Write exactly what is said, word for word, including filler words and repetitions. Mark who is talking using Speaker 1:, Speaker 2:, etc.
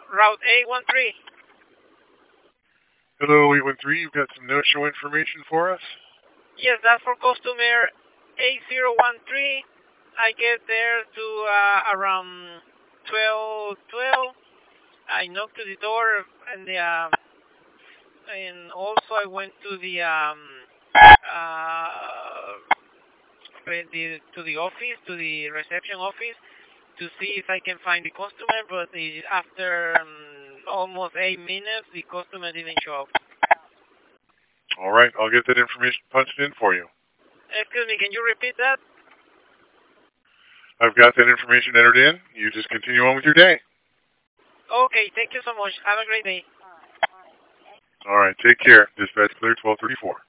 Speaker 1: Route eight one three.
Speaker 2: Hello, eight one three. You've got some no-show information for us?
Speaker 1: Yes, that's for customer eight zero one three. I get there to uh, around twelve twelve. I knocked to the door and the um, and also I went to the um uh the, to the office, to the reception office, to see if I can find the customer. But the, after um, almost eight minutes, the customer didn't show up.
Speaker 2: All right, I'll get that information punched in for you.
Speaker 1: Excuse me, can you repeat that?
Speaker 2: I've got that information entered in. You just continue on with your day.
Speaker 1: Okay, thank you so much. Have a great day.
Speaker 2: All right, take care. Dispatch clear twelve thirty-four.